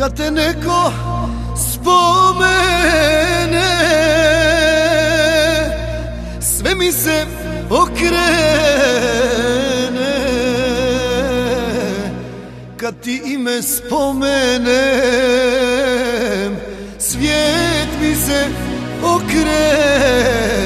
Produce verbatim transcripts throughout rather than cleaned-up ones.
Kad te neko spomene, sve mi se okrene. Kad ti ime spomenem, svijet mi se okrene.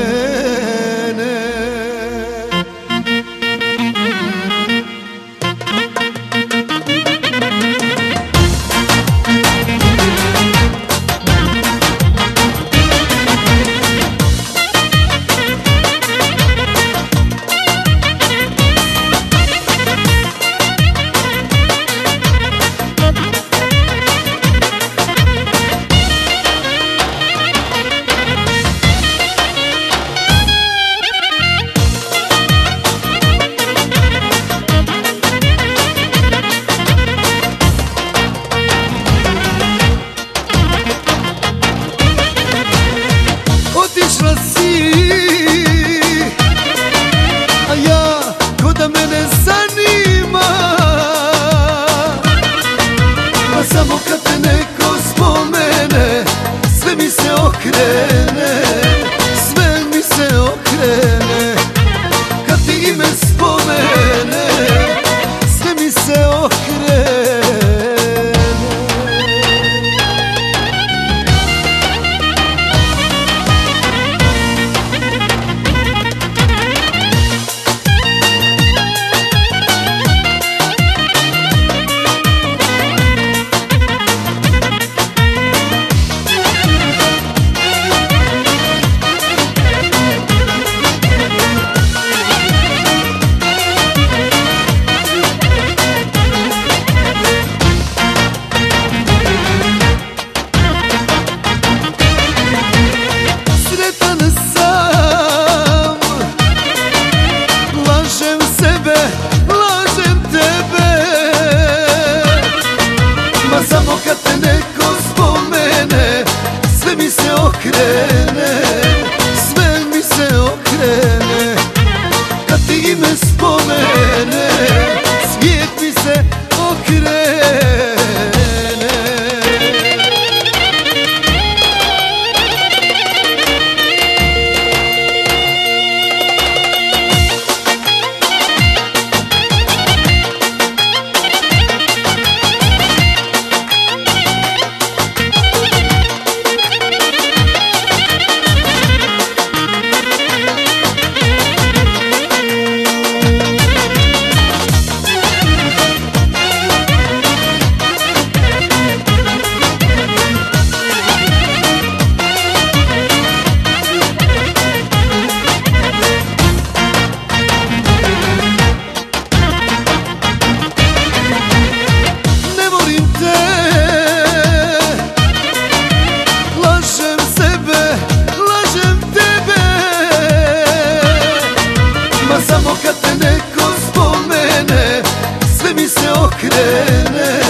Otišla si, a ja ko da me ne zanima. Pa samo kad te neko spomene, sve mi se okrene, sve mi se okrene. Kad ti ime spomene, sve mi se okrene. Samo kad te neko spomene, sve mi se okrene, sve mi se okrene. Kad ti ime spomene, svijet mi se okrene. Samo kad te neko spomene, sve mi se okrene.